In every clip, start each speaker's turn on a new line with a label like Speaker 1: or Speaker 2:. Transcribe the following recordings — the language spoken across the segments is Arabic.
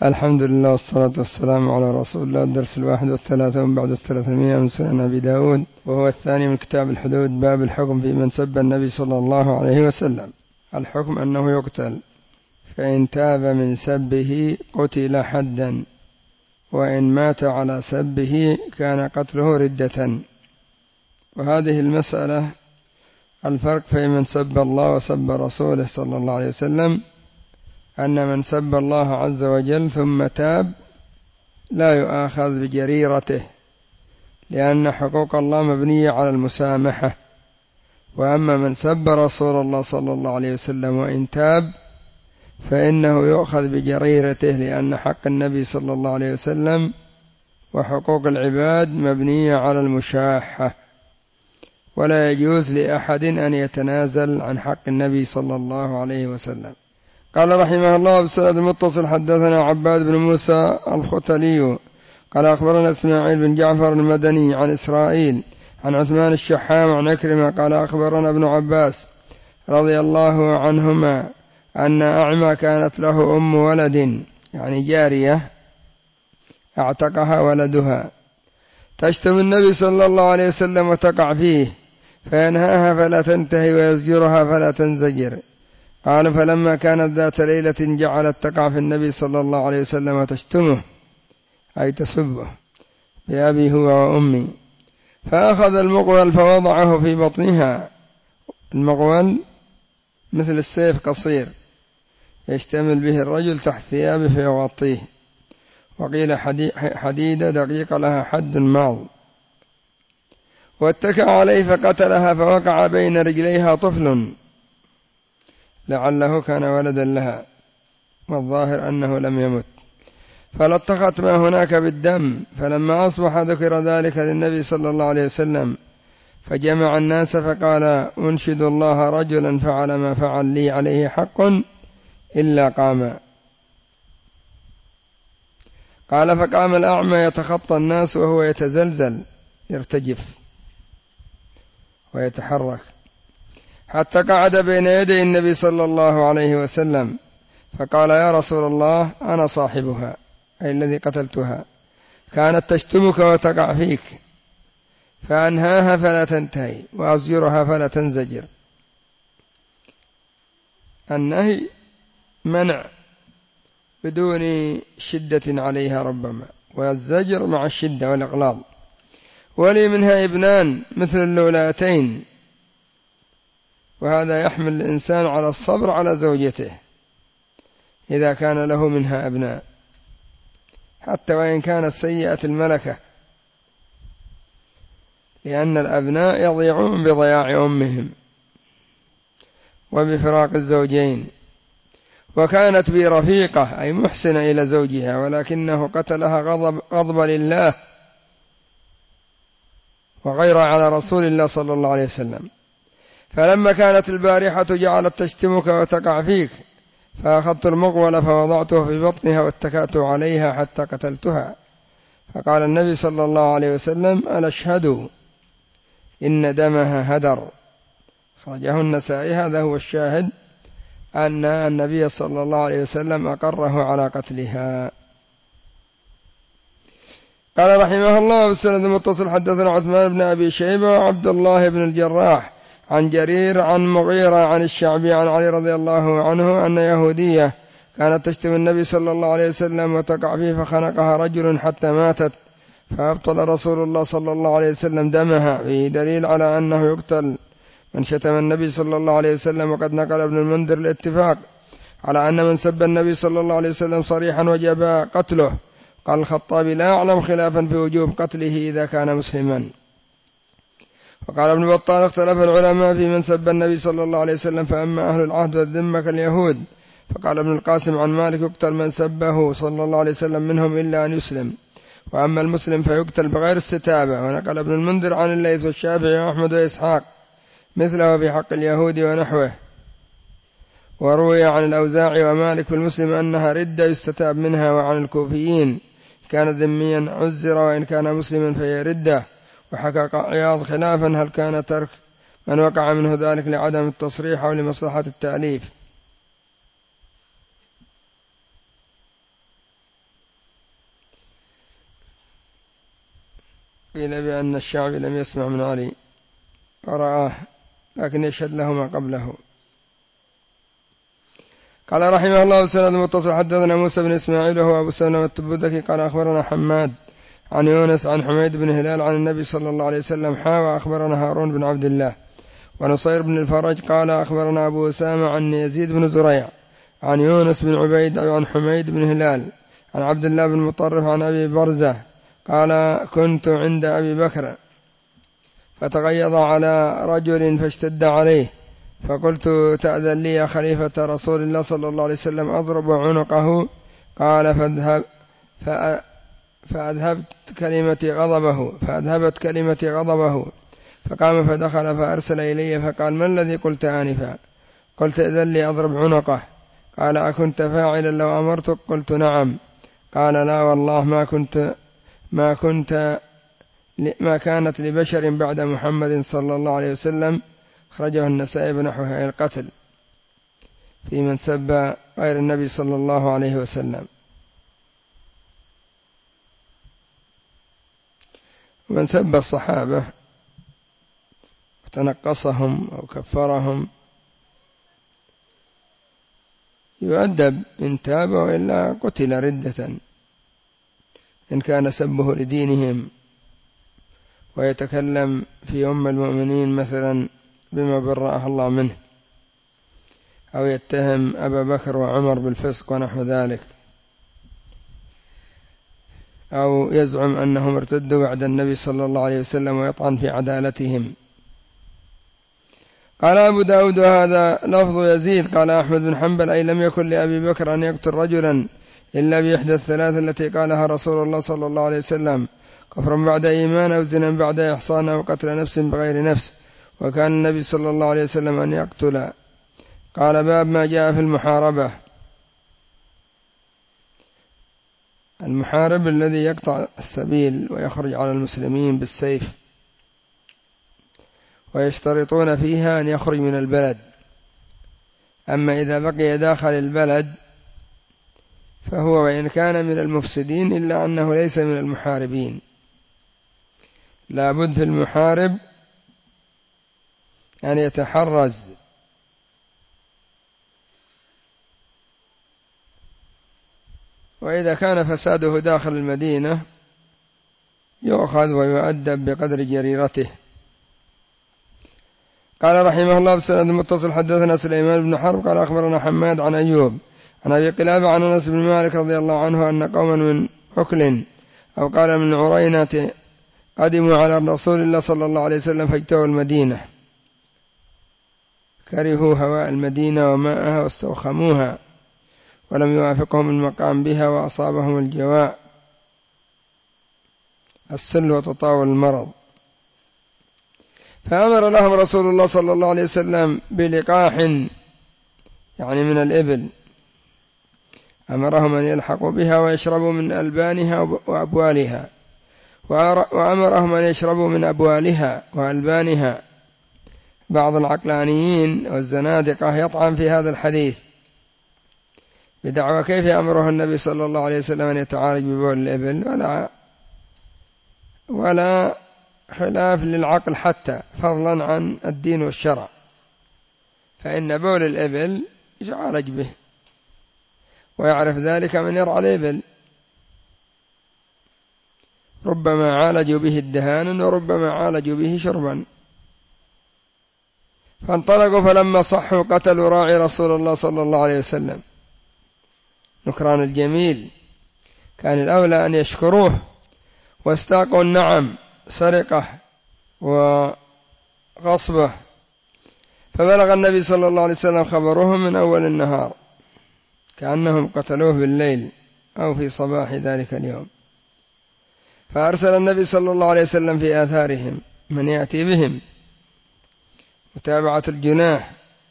Speaker 1: الحمد لله والصلاة والسلام على رسول الله. الدرس 31 بعد 300 من سنن أبي داود، وهو الثاني من كتاب الحدود. باب الحكم في من سب النبي صلى الله عليه وسلم. الحكم أنه يقتل، فإن تاب من سبه قتل حدا، وإن مات على سبه كان قتله ردة. وهذه المسألة الفرق في من سب الله وسب رسوله صلى الله عليه وسلم، أن من سب الله عز وجل ثم تاب لا يؤاخذ بجريرته، لأن حقوق الله مبنية على المسامحة. وأما من سب رسول الله صلى الله عليه وسلم وإن تاب فإنه يؤخذ بجريرته، لأن حق النبي صلى الله عليه وسلم وحقوق العباد مبنية على المشاحة، ولا يجوز لأحد أن يتنازل عن حق النبي صلى الله عليه وسلم. قال رحمه الله بالسند المتصل: حدثنا عباد بن موسى الختلي قال أخبرنا إسماعيل بن جعفر المدني عن إسرائيل عن عثمان الشحام عن عكرمة قال أخبرنا ابن عباس رضي الله عنهما أن أعمى كانت له أم ولد، يعني جارية اعتقها ولدها، تشتم النبي صلى الله عليه وسلم وتقع فيه، فينهاها فلا تنتهي ويزجرها فلا تنزجر. قال: فلما كانت ذات ليلة جعلت تقع في النبي صلى الله عليه وسلم وتشتمه، أي تسبه، بأبي هو وأمي، فأخذ المغول فوضعه في بطنها. المغول مثل السيف قصير يشتمل به الرجل تحت ثيابه فيغطيه، وقيل حديدة دقيقة لها حد ماض، واتكى عليه فقتلها، فوقع بين رجليها طفل لعله كان ولدا لها، والظاهر أنه لم يمت، فلطخت ما هناك بالدم. فلما أصبح ذكر ذلك للنبي صلى الله عليه وسلم، فجمع الناس فقال: أنشد الله رجلا فعل ما فعل لي عليه حق إلا قام. قال: فقام الأعمى يتخطى الناس وهو يتزلزل يرتجف ويتحرك، حتى قعد بين يدي النبي صلى الله عليه وسلم، فقال: يا رسول الله، أنا صاحبها، أي الذي قتلتها، كانت تشتمك وتقع فيك، فأنهاها فلا تنتهي وأزجرها فلا تنزجر. النهي منع بدون شدة عليها ربما، والزجر مع الشدة والإغلاظ. ولي منها ابنان مثل اللولاتين، وهذا يحمل الإنسان على الصبر على زوجته إذا كان له منها أبناء، حتى وإن كانت سيئة الملكة، لأن الأبناء يضيعون بضياع أمهم وبفراق الزوجين. وكانت بي رفيقة، أي محسنة إلى زوجها، ولكنه قتلها غضب لله وغير على رسول الله صلى الله عليه وسلم. فلما كانت البارحة جعلت تشتمك وتقع فيك، فأخذت المغول فوضعته في بطنها واتكأت عليها حتى قتلتها. فقال النبي صلى الله عليه وسلم: ألا اشهدوا إن دمها هدر. خرجه النسائي. هذا هو الشاهد، أن النبي صلى الله عليه وسلم أقره على قتلها. قال رحمه الله بالسند المتصل: حدثنا عثمان بن أبي شيبة وعبد الله بن الجراح عن جرير عن مغيرة عن الشعبي عن علي رضي الله عنه أن يهودية كانت تشتم النبي صلى الله عليه وسلم وتقع فيه، فخنقها رجل حتى ماتت، فأبطل رسول الله صلى الله عليه وسلم دمها. فيه دليل على أنه يقتل من شتم النبي صلى الله عليه وسلم. وقد نقل ابن المنذر الاتفاق على أن من سب النبي صلى الله عليه وسلم صريحا وجب قتله. قال الخطابي: لا أعلم خلافا في وجوب قتله إذا كان مسلما. وقال ابن بطال: اختلف العلماء في من سب النبي صلى الله عليه وسلم، فأما أهل العهد والذمة كاليهود، فقال ابن القاسم عن مالك: يقتل من سبه صلى الله عليه وسلم منهم إلا أن يسلم، وأما المسلم فيقتل بغير استتابة. ونقل ابن المنذر عن الليث والشافعي وأحمد وإسحاق مثله في حق اليهود ونحوه. وروي عن الأوزاعي ومالك في المسلم أنها ردة يستتاب منها. وعن الكوفيين: كان ذميا عزر، وإن كان مسلما فهي ردة. وحكى عياض خلافا: هل كان ترك من وقع منه ذلك لعدم التصريح أو لمصلحة التأليف؟ قيل بأن الشعبي لم يسمع من علي ورآه لكن يشهد له ما قبله. قال رحمه الله سند متصل حدثنا موسى بن إسماعيل وهو أبو سلمة التبوذكي قال أخبرنا حماد عن يونس عن حميد بن هلال عن النبي صلى الله عليه وسلم وأخبرنا هارون بن عبد الله ونصير بن الفرج قال أخبرنا أبو أسامة عن يزيد بن زريع عن يونس بن عبيد عن حميد بن هلال عن عبد الله بن مطرف عن أبي برزة قال كنت عند أبي بكر فتغيظ على رجل فاشتد عليه فقلت تأذن لي يا خليفة رسول الله صلى الله عليه وسلم أضرب عنقه قال فأذهبت كلمتي غضبه فقام فدخل فأرسل إلي فقال ما الذي قلت آنفا؟ قلت إذن لي أضرب عنقه. قال أكنت فاعلا لو أمرتك؟ قلت نعم. قال لا والله ما كانت لبشر بعد محمد صلى الله عليه وسلم. خرجه النسائي بنحوه القتل في من سب غير النبي صلى الله عليه وسلم. ومن سب الصحابة وتنقصهم أو كفرهم يؤدب إن تاب وإلا قتل ردة إن كان سبه لدينهم ويتكلم في أم المؤمنين مثلا بما برأه الله منه أو يتهم أبا بكر وعمر بالفسق ونحو ذلك أو يزعم أنهم ارتدوا بعد النبي صلى الله عليه وسلم ويطعن في عدالتهم. قال أبو داود هذا لفظ يزيد. قال أحمد بن حنبل أي لم يكن لأبي بكر أن يقتل رجلا إلا بإحدى الثلاث التي قالها رسول الله صلى الله عليه وسلم: كفر بعد إيمان أو زنا بعد إحصان أو قتل نفس بغير نفس. وكان النبي صلى الله عليه وسلم أن يقتل. قال باب ما جاء في المحاربة. المحارب الذي يقطع السبيل ويخرج على المسلمين بالسيف ويشترطون فيها أن يخرج من البلد. أما إذا بقي داخل البلد فهو وإن كان من المفسدين إلا أنه ليس من المحاربين. لا بد في المحارب أن يتحرز وإذا كان فساده داخل المدينة يؤخذ ويؤدب بقدر جريرته. قال رحمه الله بسند متصل حدثنا سليمان بن حرب قال أخبرنا حماد عن أيوب عن أبي قلابة عن أنس بن مالك رضي الله عنه أن قوما من عكل أو قال من عرينة قدموا على رسول الله صلى الله عليه وسلم فاجتووا المدينة، كرهوا هواء المدينة وماءها واستوخموها ولم يوافقهم المقام بها وأصابهم الجواء السل وتطاول المرض، فأمر لهم رسول الله صلى الله عليه وسلم بلقاح يعني من الإبل، أمرهم أن يلحقوا بها ويشربوا من ألبانها وأبوالها، وأمرهم أن يشربوا من أبوالها وألبانها. بعض العقلانيين والزنادقة يطعن في هذا الحديث بدعوى كيف أمره النبي صلى الله عليه وسلم أن يتعالج ببول الإبل، ولا خلاف للعقل حتى فضلا عن الدين والشرع، فإن بول الإبل يعالج به ويعرف ذلك من يرعى الإبل، ربما عالجوا به الدهان وربما عالجوا به شربا. فانطلقوا فلما صحوا قتلوا راعي رسول الله صلى الله عليه وسلم. نكران الجميل كان الأولى أن يشكروه واستاقوا النعم سرقة وغصبة. فبلغ النبي صلى الله عليه وسلم خبرهم من أول النهار كأنهم قتلوه بالليل أو في صباح ذلك اليوم، فأرسل النبي صلى الله عليه وسلم في آثارهم من يأتي بهم متابعة الجناح،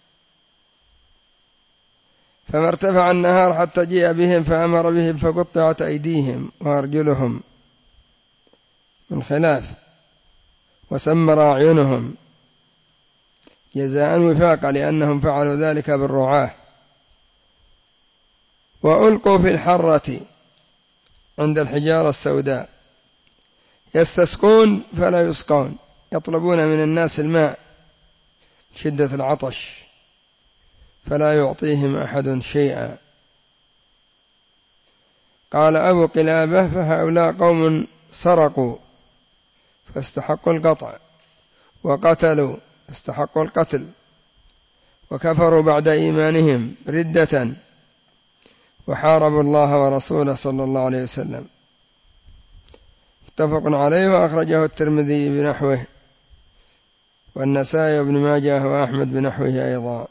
Speaker 1: فما ارتفع النهار حتى جيء بهم فأمر بهم فقطعت أيديهم وأرجلهم من خلاف وسمر أعينهم جزاء وفاقا لأنهم فعلوا ذلك بالرعاة، وألقوا في الحرة عند الحجارة السوداء، يستسقون فلا يسقون، يطلبون من الناس الماء شدة العطش فلا يعطيهم أحد شيئا. قال أبو قلابة: فهؤلاء قوم سرقوا فاستحقوا القطع، وقتلوا فاستحقوا القتل، وكفروا بعد إيمانهم ردة، وحاربوا الله ورسوله صلى الله عليه وسلم. متفق عليه، وأخرجه الترمذي بنحوه، والنسائي وابن ماجه وأحمد بنحوه أيضا.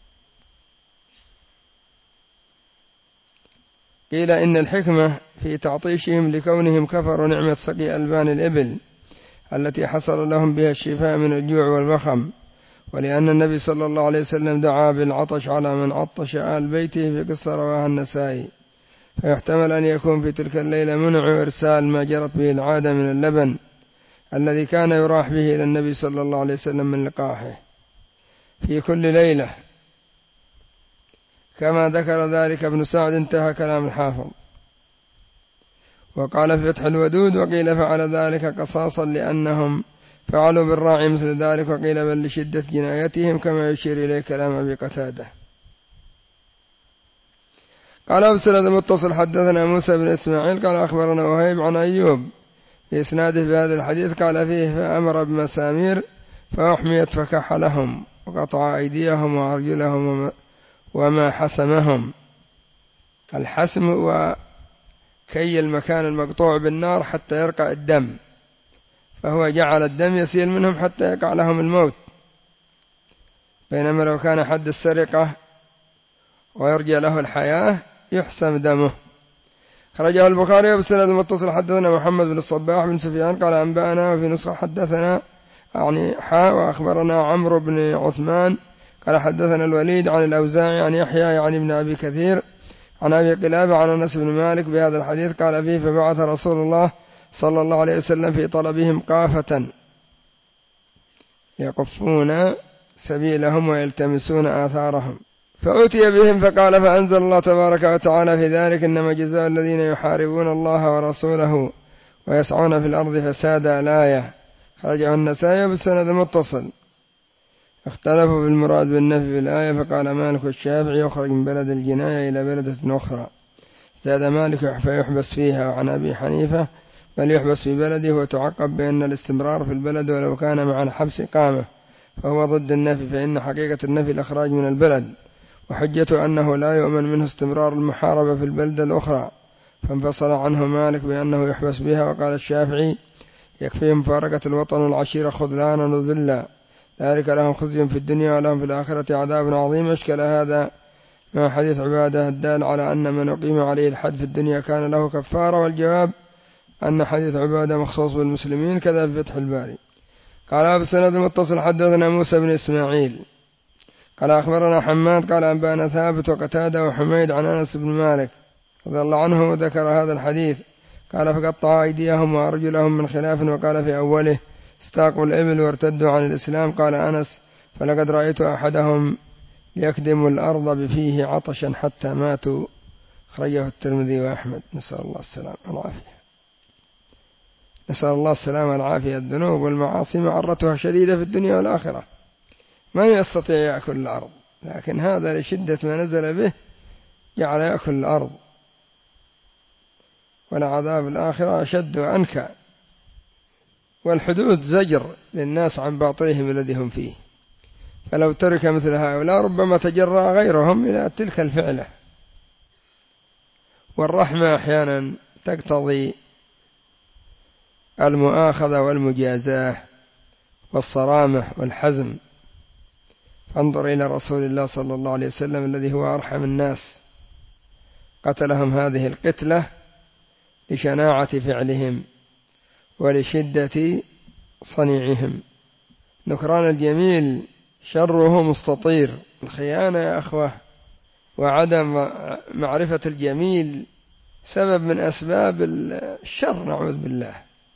Speaker 1: قيل إن الحكمة في تعطيشهم لكونهم كفروا نعمة سقي ألبان الإبل التي حصل لهم بها الشفاء من الجوع والبخم، ولأن النبي صلى الله عليه وسلم دعا بالعطش على من عطش آل بيته في قصة رواها النسائي، فيحتمل أن يكون في تلك الليلة منع إرسال ما جرت به العادة من اللبن الذي كان يراح به إلى النبي صلى الله عليه وسلم من لقاحه في كل ليلة، كما ذكر ذلك ابن سعد. انتهى كلام الحافظ. وقال في فتح الودود: وقيل فعل ذلك قصاصا لأنهم فعلوا بالراعي مثل ذلك، وقيل بل لشدة جنايتهم، كما يشير إليه كلام أبي قتادة. قال أبو سند المتصل: حدثنا موسى بن إسماعيل قال أخبرنا وهيب عن أيوب بإسناده في هذا الحديث، قال فيه: فأمر بمسامير فأحميت فكح لهم، وقطع أيديهم وأرجلهم وما حسمهم. الحسم هو كي المكان المقطوع بالنار حتى يرقع الدم، فهو جعل الدم يسيل منهم حتى يقع لهم الموت، بينما لو كان حد السرقة ويرجى له الحياة يحسم دمه. خرجه البخاري بسند المتصل: حدثنا محمد بن الصباح بن سفيان قال أنبأنا، وفي نسخة حدثنا وأخبرنا عمرو بن عثمان قال حدثنا الوليد عن الأوزاعي عن يحيى يعني ابن أبي كثير عن أبي قلابة عن أنس بن مالك بهذا الحديث. قال فيه: فبعث رسول الله صلى الله عليه وسلم في طلبهم قافة يقفون سبيلهم ويلتمسون آثارهم، فأتي بهم فقال: فأنزل الله تبارك وتعالى في ذلك: إنما جزاء الذين يحاربون الله ورسوله ويسعون في الأرض فسادا. الآية. خرجه النسائي بالسند المتصل. اختلفوا في المراد بالنفي في الآية، فقال مالك والشافعي: يخرج من بلد الجناية إلى بلدة أخرى. زاد مالك: فيحبس فيها. وعن أبي حنيفة: بل يحبس في بلده وتعقب بأن الاستمرار في البلد ولو كان مع الحبس إقامة، فهو ضد النفي، فإن حقيقة النفي الإخراج من البلد، وحجته أنه لا يؤمن منه استمرار المحاربة في البلدة الأخرى، فانفصل عنه مالك بأنه يحبس بها. وقال الشافعي: يكفيه مفارقة الوطن والعشيرة خذلانا وذلا، ذلك لهم خزي في الدنيا ولهم في الآخرة عذاب عظيم. أشكل هذا مع حديث عبادة الدال على أن من أقيم عليه الحد في الدنيا كان له كفارة، والجواب أن حديث عبادة مخصوص بالمسلمين، كذا في فتح الباري. قال بالسند المتصل: حدثنا موسى بن إسماعيل قال أخبرنا حماد قال أنبأنا ثابت وقتادة وحميد عن أنس بن مالك رضي الله عنه وذكر هذا الحديث. قال: فقطع أيديهم وأرجلهم من خلاف. وقال في أوله: استاقوا الإبل وارتدوا عن الإسلام. قال أنس: فلقد رأيت أحدهم يكدم الأرض بفيه عطشا حتى ماتوا. خرجه الترمذي وأحمد. نسأل الله السلام والعافية. نسأل الله السلام والعافية. الذنوب والمعاصي معرتها شديدة في الدنيا والآخرة، ما يستطيع يأكل الأرض، لكن هذا لشدة ما نزل به جعل يأكل الأرض، ولعذاب الآخرة أشد وأنكى، والحدود زجر للناس عن باطلهم الذي هم فيه، فلو ترك مثل هؤلاء ربما تجرأ غيرهم إلى تلك الفعلة. والرحمة أحيانا تقتضي المؤاخذة والمجازاة والصرامة والحزم. فانظر إلى رسول الله صلى الله عليه وسلم الذي هو أرحم الناس، قتلهم هذه القتلة لشناعة فعلهم ولشدة صنيعهم. نكران الجميل شره مستطير. الخيانة يا أخوة وعدم معرفة الجميل سبب من أسباب الشر، نعوذ بالله.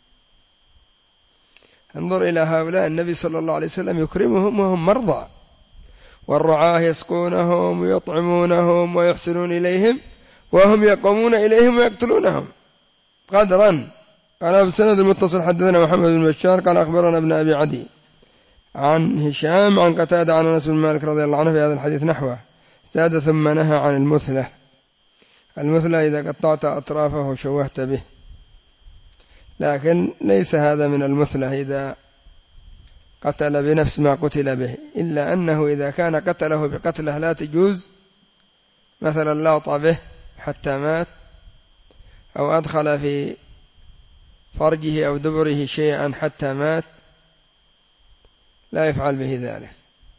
Speaker 1: انظر إلى هؤلاء، النبي صلى الله عليه وسلم يكرمهم وهم مرضى، والرعاة يسقونهم ويطعمونهم ويحسنون إليهم، وهم يقومون إليهم ويقتلونهم قدرا قال بالسند المتصل حدثنا محمد بن بشار قال أخبرنا ابن أبي عدي عن هشام عن قتادة عن أنس بن مالك رضي الله عنه في هذا الحديث نحوه، زاد ثم نهى عن المثلة. المثلة إذا قطعت أطرافه وشوهت به، لكن ليس هذا من المثلة إذا قتل بنفس ما قتل به، إلا أنه إذا كان قتله بقتله لا تجوز، مثلا لاط به حتى مات، أو أدخل في فرجه أو دبره شيئا حتى مات، لا يفعل به ذلك.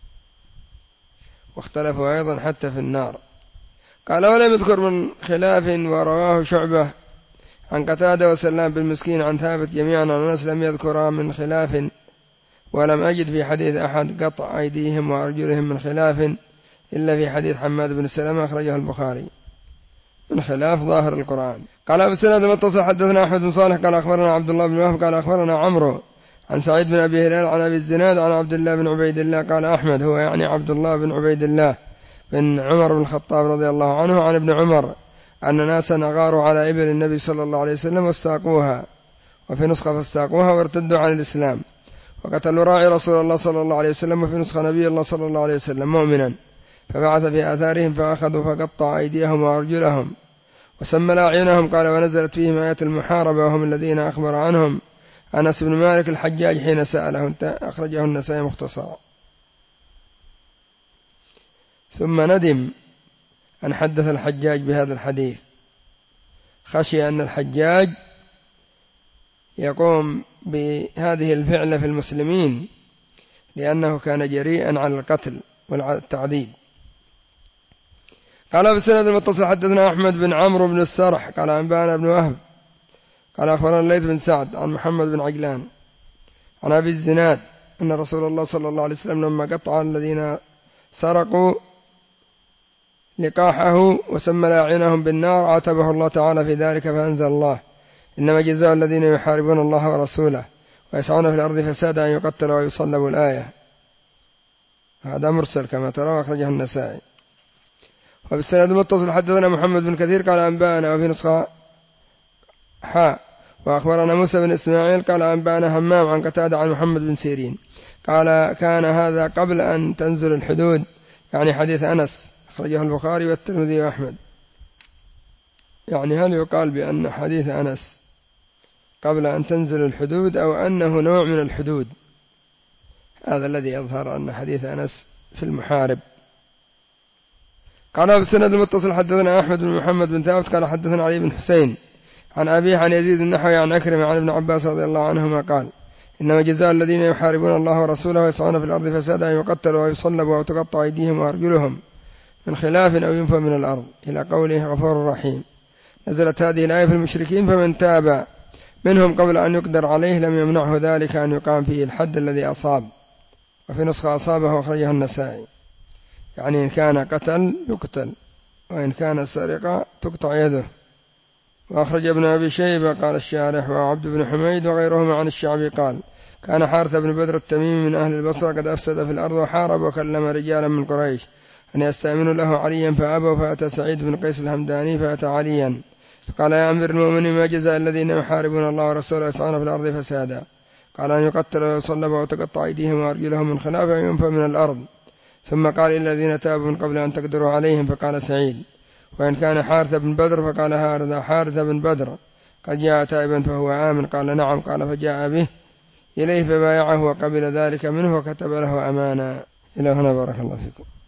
Speaker 1: واختلفوا أيضا حتى في النار. قال ولم يذكر من خلاف، ورواه شعبة عن قتادة وسلام بن مسكين عن ثابت جميعا عن أنس لم يذكر من خلاف، ولم أجد في حديث أحد قطع أيديهم وأرجلهم من خلاف إلا في حديث حماد بن سلمة أخرجه البخاري من خلاف ظاهر القرآن. قال بالسند المتصل حدثنا أحمد بن صالح قال أخبرنا عبد الله بن وهب قال أخبرنا عمرو عن سعيد بن أبي هلال عن أبي الزناد عن عبد الله بن عبيد الله قال أحمد هو يعني عبد الله بن عبيد الله بن عمر بن الخطاب رضي الله عنه عن ابن عمر أن ناسا أغاروا على إبل النبي صلى الله عليه وسلم واستاقوها، وفي نسخة فاستاقوها وارتدوا عن الإسلام، وقتلوا راعي رسول الله صلى الله عليه وسلم، وفي نسخة نبي الله صلى الله عليه وسلم مؤمنا، فبعث في آثارهم فأخذوا فقطع أيديهم وأرجلهم وسمل أعينهم. قال ونزلت فيهم آيات المحاربة وهم الذين أخبر عنهم أنس بن مالك الحجاج حين سأله، أخرجه النسائي مختصرا. ثم ندم أن حدث الحجاج بهذا الحديث، خشي أن الحجاج يقوم بهذه الفعلة في المسلمين لأنه كان جريئا على القتل والتعذيب. قال بالسند المتصل حدثنا أحمد بن عمرو بن السرح قال أنبأنا بن وهب قال أخبرنا الليث بن سعد عن محمد بن عجلان عن أبي الزناد أن رسول الله صلى الله عليه وسلم لما قطع الذين سرقوا لقاحه وسمل أعينهم بالنار عاتبه الله تعالى في ذلك، فأنزل الله إنما جزاء الذين يحاربون الله ورسوله ويسعون في الأرض فسادا أن يقتلوا ويصلبوا الآية. هذا مرسل كما ترى أخرجه النسائي. وبالسند المتصل حدثنا محمد بن كثير قال أنبأنا، وفي نسخة وأخبرنا موسى بن إسماعيل قال أنبأنا همام عن قتادة عن محمد بن سيرين قال كان هذا قبل أن تنزل الحدود، يعني حديث أنس أخرجه البخاري والترمذي وأحمد. يعني هل يقال بأن حديث أنس قبل أن تنزل الحدود أو أنه نوع من الحدود؟ هذا الذي يظهر أن حديث أنس في المحارب. قال بالسند المتصل حدثنا أحمد بن محمد بن ثابت قال حدثنا علي بن حسين عن أبيه عن يزيد النحوي عن أكرم عن ابن عباس رضي الله عنهما قال إنما جزاء الذين يحاربون الله ورسوله ويسعون في الأرض فسادا أن يقتلوا ويصلبوا وتقطع أيديهم وأرجلهم من خلاف أو ينفوا من الأرض إلى قوله غفور رحيم. نزلت هذه الآية في المشركين، فمن تاب منهم قبل أن يقدر عليه لم يمنعه ذلك أن يقام فيه الحد الذي أصاب. وفي نسخة أصابه أخرجه النسائي، يعني إن كان قتل يقتل، وإن كان سرقة تقطع يده. وأخرج ابن أبي شيبة قال الشارح وعبد بن حميد وغيرهما عن الشعبي قال كان حارث بن بدر التميمي من أهل البصرة قد أفسد في الأرض وحارب وكلم رجالا من قريش أن يستأمنوا له عليا فأبوا، فأتى سعيد بن قيس الهمداني فأتى عليا فقال يا أمير المؤمنين ما جزاء الذين يحاربون الله ورسوله ويسعون في الأرض فسادا؟ قال أن يقتلوا ويصلبوا وتقطع أيديهم وأرجلهم من خلاف وينفوا من الأرض. ثم قال الذين تابوا من قبل أن تقدروا عليهم. فقال سعيد وإن كان حارث بن بدر؟ فقال هذا حارث بن بدر قد جاء تائبا فهو آمن. قال نعم. قال فجاء به إليه فبايعه وقبل ذلك منه وكتب له أمانا. إلى هنا بارك الله فيكم.